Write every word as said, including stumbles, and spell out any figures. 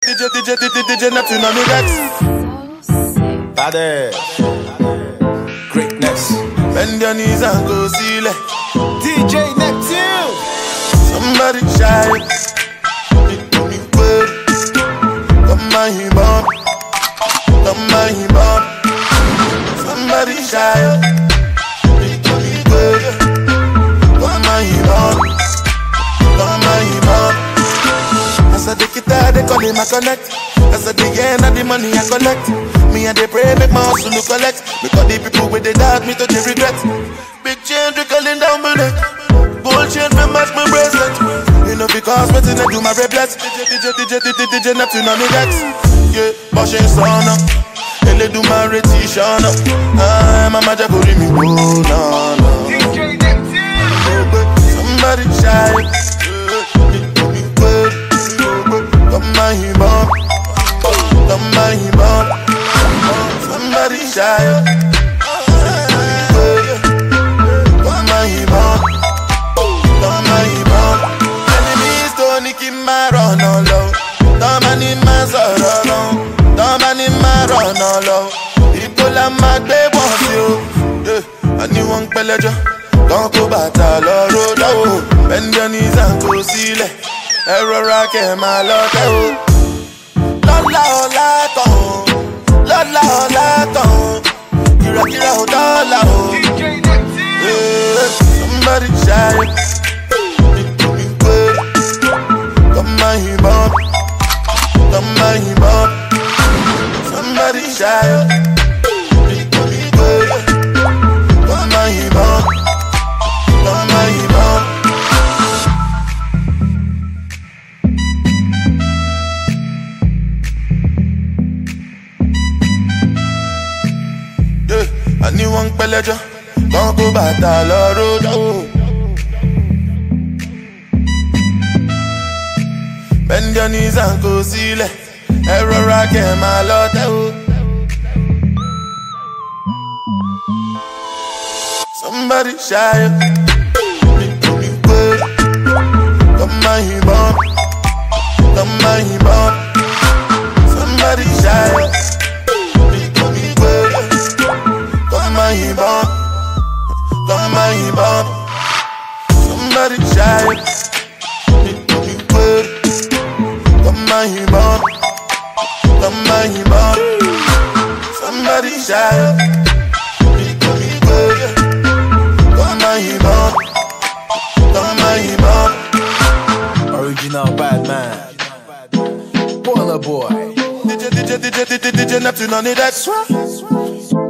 D J, D J, D J, D J, Neptune on the decks. Bade. Greatness. Bend your knees and go see it. D J Neptune. Somebody shout. Come on, him up. Come on, him up. Somebody shout. Come on, him up. Come on, him up. As I take it out, they call him a connect. As I dig in at the money I collect. Me and they pray, make my hustle look collect. Because the people with they doubt me to they regret. Big chain trickling down my neck. Gold chain for match my bracelet. You know because waiting to do my replets. D J, D J, D J, D J, D J, Neptune on the decks. Yeah, pushing son up. Ele do my retention up. Ah, mama just put me, oh no, no. D J Neptune. Somebody shout. Come on, him up. Come on, him up. Somebody shout. Come on, him up. Come on, him up. Enemies don't keep my run on low. Come on, in my sorrow long. Come on, in my run on low. People are mad, they want you. Yeah, I need one peleja. Don't go battle or road. Oh, bend your knees and go see it. Error que malote. Lola ola ton, Lola ola ton. Kira kira o dola o. Somebody shout. Come on, him up. Come on, him up. Somebody shout. Come on, him up. Come on, him up. Anyone peleja, don't go battle or road. Bend your knees and go see it. Error I get my lot. Somebody shout. Come on, him up. Come on, him up. Somebody shout. Come on, him up. Come on, him up. Somebody shout. Come on, him up. Come on, him up. Somebody shout. Come on, him up. Come on, him up. Original bad man. Baller boy. D J, D J, D J, D J, D J, Neptune on the decks.